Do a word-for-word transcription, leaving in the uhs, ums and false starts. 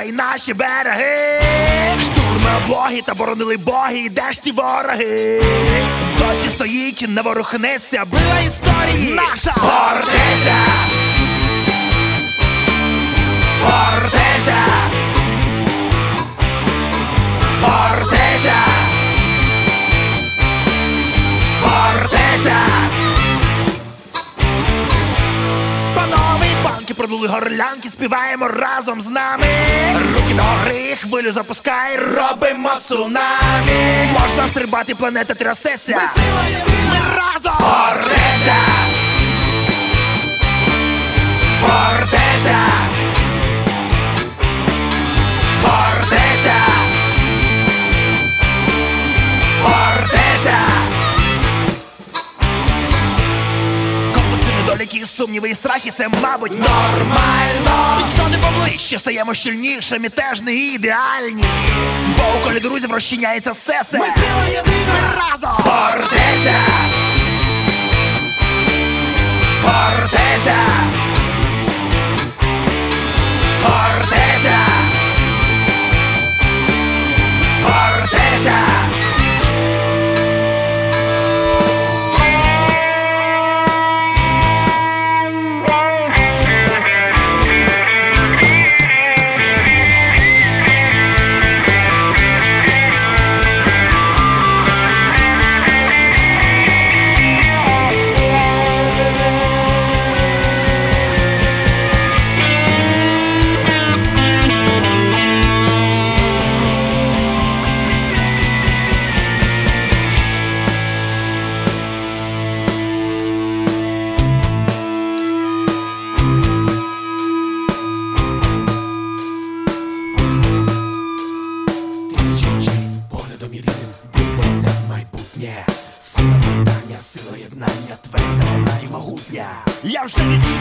неба і наші береги. Штурми облоги та боронили боги, і де ж ті вороги? Досі стоїть, не ворухнеться, била історії наша фортеця. Фортеця. Фортеця. Фортеця. Панове і панки продули горлянки, співаємо разом з нами. Руки догори, хвилю запускай, робимо цунамі. Можна стрибати, планета трясеться. Ми сила єдина, ми разом. Фортеця. Фортеця. Фортеця. Фортеця. Комплекси, недоліки, сумніви і страхи — це, мабуть, нормально. Підходи поближче, стаємо щільнішими, теж не ідеальні. Бо у колі друзів розчиняється все це. Ми сила єдина, ми разом. Фортеця. Фортеця. Фортеця. Фортеця. Поглядом єдиним дивиться в майбутнє. Сила бажання, сила єднання, тверда вона і могутня. Я вже відчуваю